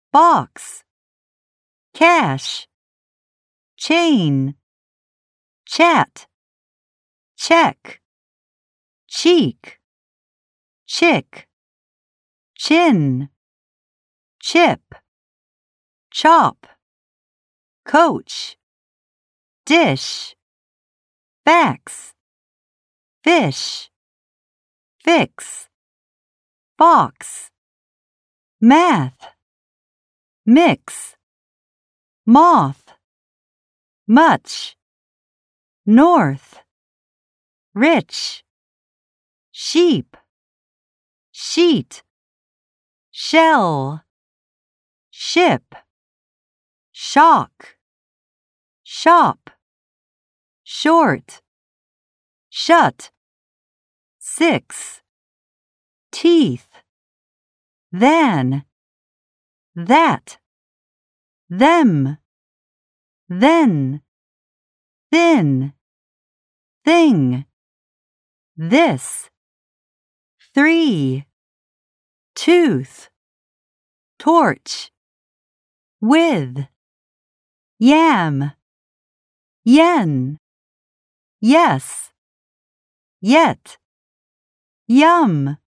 box, cash, chain, chat, check, cheek, chick, chin, chip, chop, coach, dish, fax, fish, fix, box, math, mix, moth, much, north, rich, sheep, sheet, shell, ship, shock, shop, short, shut, six, teeth, than, that, them, then, thin, thing, this, three, tooth, torch, with, yam, yen, yes, yet, yum.